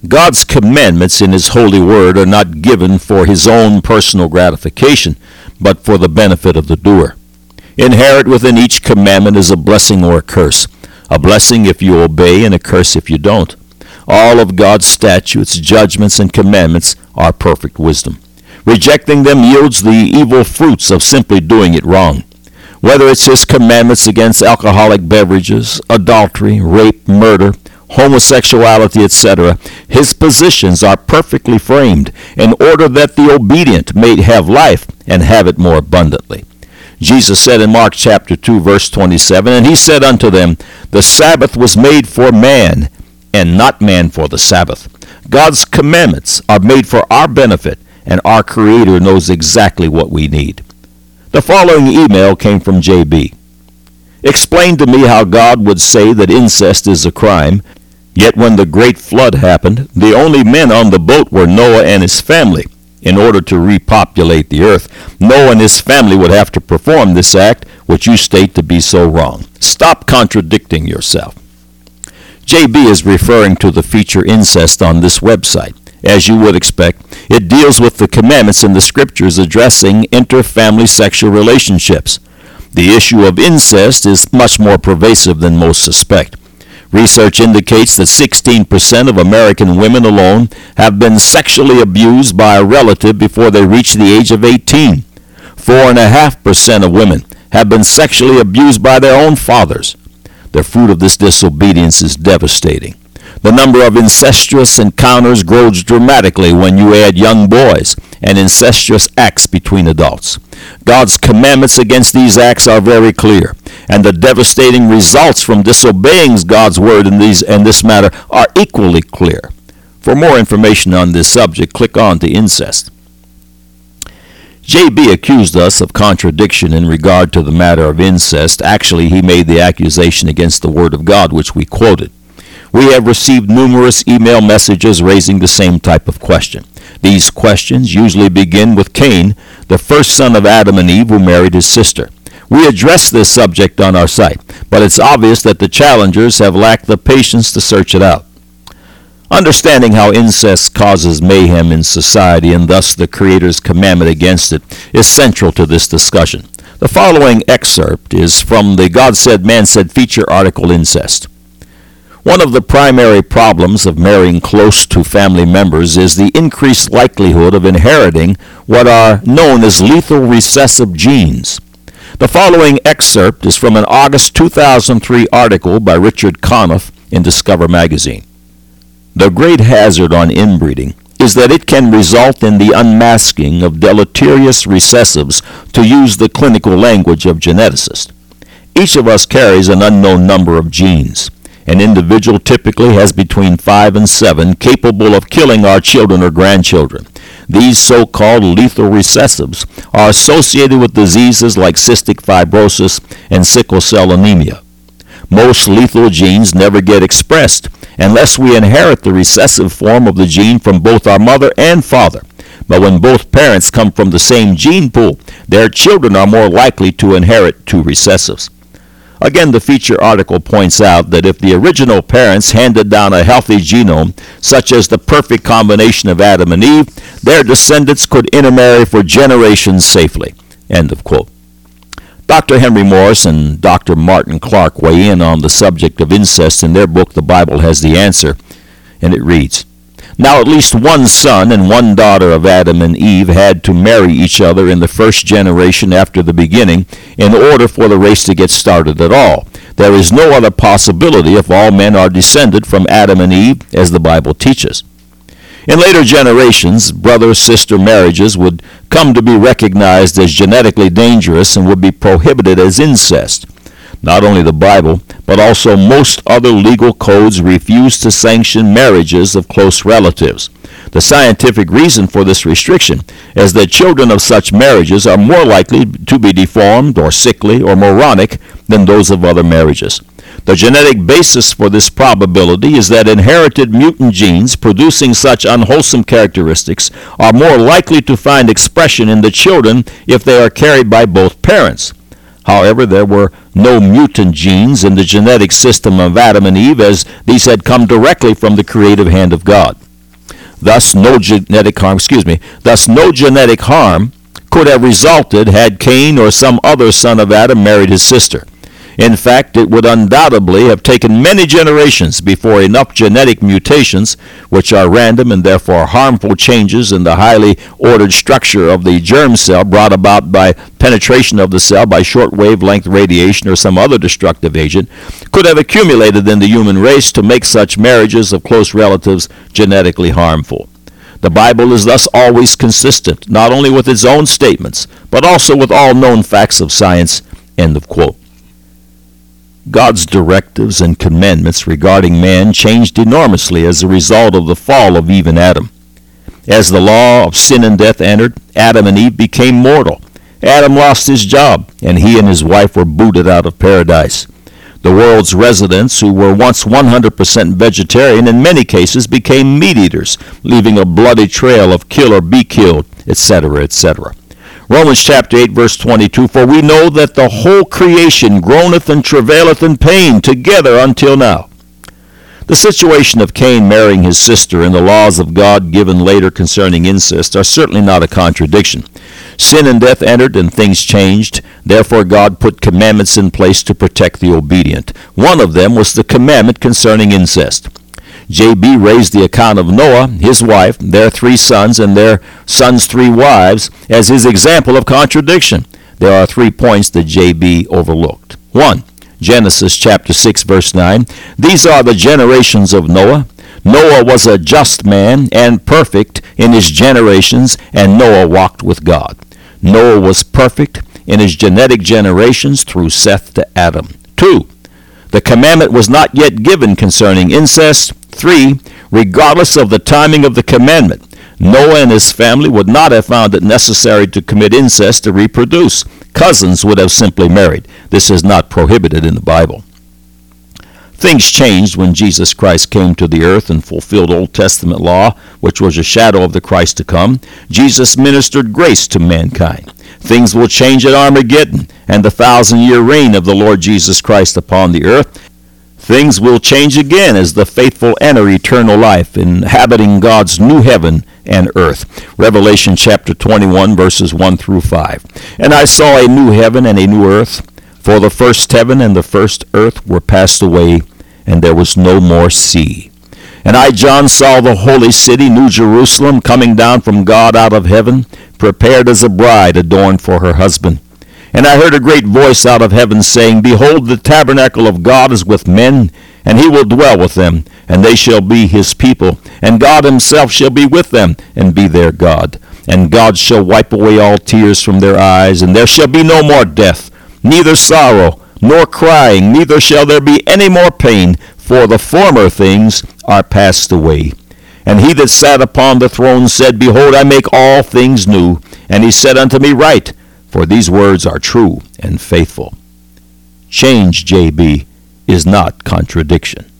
God's commandments in His holy word are not given for His own personal gratification, but for the benefit of the doer. Inherent within each commandment is a blessing or a curse. A blessing if you obey and a curse if you don't. All of God's statutes, judgments, and commandments are perfect wisdom. Rejecting them yields the evil fruits of simply doing it wrong. Whether it's His commandments against alcoholic beverages, adultery, rape, murder, homosexuality, etc., His positions are perfectly framed in order that the obedient may have life and have it more abundantly. Jesus said in Mark chapter 2, verse 27, "And He said unto them, The Sabbath was made for man, and not man for the Sabbath." God's commandments are made for our benefit, and our Creator knows exactly what we need. The following email came from J.B. Explain to me how God would say that incest is a crime, yet when the great flood happened, the only men on the boat were Noah and his family. In order to repopulate the earth, Noah and his family would have to perform this act, which you state to be so wrong. Stop contradicting yourself. J.B. is referring to the feature incest on this website. As you would expect, it deals with the commandments in the Scriptures addressing inter-family sexual relationships. The issue of incest is much more pervasive than most suspect. Research indicates that 16% of American women alone have been sexually abused by a relative before they reach the age of 18. 4.5% of women have been sexually abused by their own fathers. The fruit of this disobedience is devastating. The number of incestuous encounters grows dramatically when you add young boys and incestuous acts between adults. God's commandments against these acts are very clear, and the devastating results from disobeying God's word in this matter are equally clear. For more information on this subject, click on to incest. J.B. accused us of contradiction in regard to the matter of incest. Actually, he made the accusation against the Word of God, which we quoted. We have received numerous email messages raising the same type of question. These questions usually begin with Cain, the first son of Adam and Eve, who married his sister. We address this subject on our site, but it's obvious that the challengers have lacked the patience to search it out. Understanding how incest causes mayhem in society and thus the Creator's commandment against it is central to this discussion. The following excerpt is from the God Said, Man Said feature article, Incest. One of the primary problems of marrying close to family members is the increased likelihood of inheriting what are known as lethal recessive genes. The following excerpt is from an August 2003 article by Richard Conniff in Discover magazine. The great hazard on inbreeding is that it can result in the unmasking of deleterious recessives, to use the clinical language of geneticists. Each of us carries an unknown number of genes. An individual typically has between 5 and 7 capable of killing our children or grandchildren. These so-called lethal recessives are associated with diseases like cystic fibrosis and sickle cell anemia. Most lethal genes never get expressed unless we inherit the recessive form of the gene from both our mother and father. But when both parents come from the same gene pool, their children are more likely to inherit two recessives. Again, the feature article points out that if the original parents handed down a healthy genome, such as the perfect combination of Adam and Eve, their descendants could intermarry for generations safely. End of quote. Dr. Henry Morris and Dr. Martin Clark weigh in on the subject of incest in their book, The Bible Has the Answer, and it reads, Now at least one son and one daughter of Adam and Eve had to marry each other in the first generation after the beginning in order for the race to get started at all. There is no other possibility if all men are descended from Adam and Eve, as the Bible teaches. In later generations, brother-sister marriages would come to be recognized as genetically dangerous and would be prohibited as incest. Not only the Bible, but also most other legal codes refuse to sanction marriages of close relatives. The scientific reason for this restriction is that children of such marriages are more likely to be deformed or sickly or moronic than those of other marriages. The genetic basis for this probability is that inherited mutant genes producing such unwholesome characteristics are more likely to find expression in the children if they are carried by both parents. However, there were no mutant genes in the genetic system of Adam and Eve, as these had come directly from the creative hand of God. Thus no genetic harm could have resulted had Cain or some other son of Adam married his sister. In fact, it would undoubtedly have taken many generations before enough genetic mutations, which are random and therefore harmful changes in the highly ordered structure of the germ cell brought about by penetration of the cell by short-wavelength radiation or some other destructive agent, could have accumulated in the human race to make such marriages of close relatives genetically harmful. The Bible is thus always consistent, not only with its own statements, but also with all known facts of science." End of quote. God's directives and commandments regarding man changed enormously as a result of the fall of Eve and Adam. As the law of sin and death entered, Adam and Eve became mortal. Adam lost his job, and he and his wife were booted out of paradise. The world's residents, who were once 100% vegetarian, in many cases became meat eaters, leaving a bloody trail of kill or be killed, etc., etc. Romans chapter 8, verse 22, "For we know that the whole creation groaneth and travaileth in pain together until now." The situation of Cain marrying his sister and the laws of God given later concerning incest are certainly not a contradiction. Sin and death entered and things changed. Therefore God put commandments in place to protect the obedient. One of them was the commandment concerning incest. J.B. raised the account of Noah, his wife, their 3 sons, and their sons' 3 wives as his example of contradiction. There are 3 points that J.B. overlooked. 1. Genesis chapter 6, verse 9. "These are the generations of Noah. Noah was a just man and perfect in his generations, and Noah walked with God." Noah was perfect in his genetic generations through Seth to Adam. 2. The commandment was not yet given concerning incest. 3. Regardless of the timing of the commandment, Noah and his family would not have found it necessary to commit incest to reproduce. Cousins would have simply married. This is not prohibited in the Bible. Things changed when Jesus Christ came to the earth and fulfilled Old Testament law, which was a shadow of the Christ to come. Jesus ministered grace to mankind. Things will change at Armageddon and the 1,000-year reign of the Lord Jesus Christ upon the earth. Things will change again as the faithful enter eternal life, inhabiting God's new heaven and earth. Revelation chapter 21, verses 1 through 5. "And I saw a new heaven and a new earth, for the first heaven and the first earth were passed away, and there was no more sea. And I, John, saw the holy city, New Jerusalem, coming down from God out of heaven, prepared as a bride adorned for her husband. And I heard a great voice out of heaven saying, Behold, the tabernacle of God is with men, and he will dwell with them, and they shall be his people. And God himself shall be with them, and be their God. And God shall wipe away all tears from their eyes, and there shall be no more death, neither sorrow, nor crying, neither shall there be any more pain, for the former things are passed away. And he that sat upon the throne said, Behold, I make all things new. And he said unto me, Write, for these words are true and faithful. Change, J.B., is not contradiction.